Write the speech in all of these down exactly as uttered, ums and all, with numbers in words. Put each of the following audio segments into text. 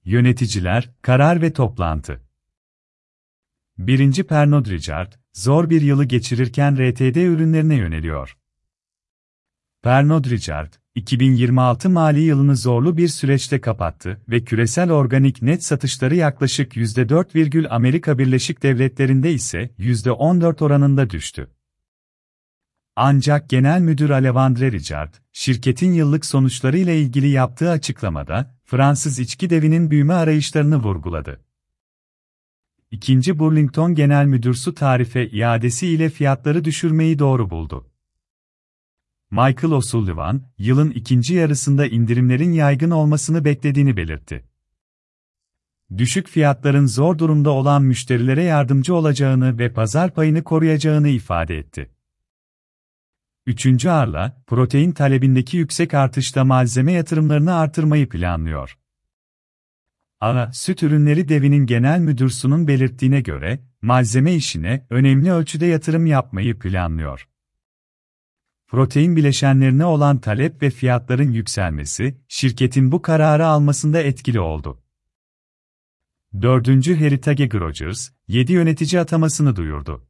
Yöneticiler, karar ve toplantı. Birinci Pernod Ricard, zor bir yılı geçirirken R T D ürünlerine yöneliyor. Pernod Ricard, iki bin yirmi altı mali yılını zorlu bir süreçte kapattı ve küresel organik net satışları yaklaşık yüzde dört, Amerika Birleşik Devletleri'nde ise yüzde on dört oranında düştü. Ancak Genel Müdür Alexandre Ricard, şirketin yıllık sonuçlarıyla ilgili yaptığı açıklamada, Fransız içki devinin büyüme arayışlarını vurguladı. İkinci Burlington Genel Müdür su tarife iadesi ile fiyatları düşürmeyi doğru buldu. Michael O'Sullivan, yılın ikinci yarısında indirimlerin yaygın olmasını beklediğini belirtti. Düşük fiyatların zor durumda olan müşterilere yardımcı olacağını ve pazar payını koruyacağını ifade etti. Üçüncü Arla, protein talebindeki yüksek artışla malzeme yatırımlarını artırmayı planlıyor. Arla, süt ürünleri devinin genel müdürsünün belirttiğine göre, malzeme işine önemli ölçüde yatırım yapmayı planlıyor. Protein bileşenlerine olan talep ve fiyatların yükselmesi, şirketin bu kararı almasında etkili oldu. Dördüncü Heritage Grocers, yedi yönetici atamasını duyurdu.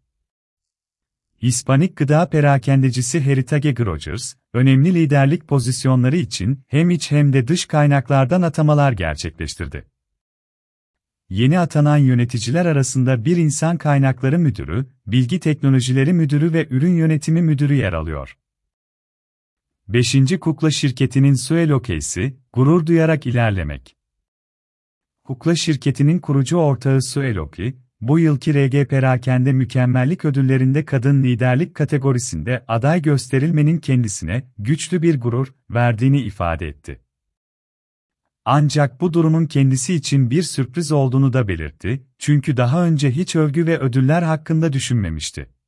Hispanik gıda perakendecisi Heritage Grocers, önemli liderlik pozisyonları için hem iç hem de dış kaynaklardan atamalar gerçekleştirdi. Yeni atanan yöneticiler arasında bir insan kaynakları müdürü, bilgi teknolojileri müdürü ve ürün yönetimi müdürü yer alıyor. beşinci Kukla şirketinin Suelokesi, gurur duyarak ilerlemek. Kukla şirketinin kurucu ortağı Sueloki, bu yılki R G Perakende Mükemmellik Ödülleri'nde kadın liderlik kategorisinde aday gösterilmenin kendisine güçlü bir gurur verdiğini ifade etti. Ancak bu durumun kendisi için bir sürpriz olduğunu da belirtti, çünkü daha önce hiç övgü ve ödüller hakkında düşünmemişti.